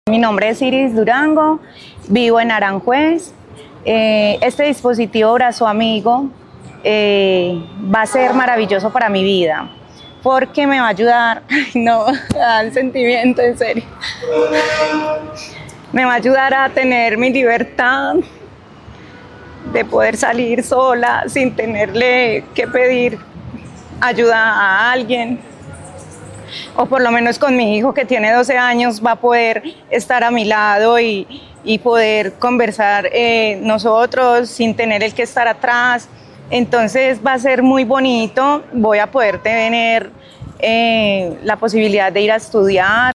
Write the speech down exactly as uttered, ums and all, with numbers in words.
Mi nombre es Iris Durango, vivo en Aranjuez. Eh, este dispositivo Brazo Amigo eh, va a ser maravilloso para mi vida porque me va a ayudar, ay no, me da el sentimiento en serio, me va a ayudar a tener mi libertad de poder salir sola sin tenerle que pedir ayuda a alguien. O por lo menos con mi hijo que tiene doce años va a poder estar a mi lado y, y poder conversar eh, nosotros sin tener el que estar atrás. Entonces va a ser muy bonito, voy a poder tener eh, la posibilidad de ir a estudiar.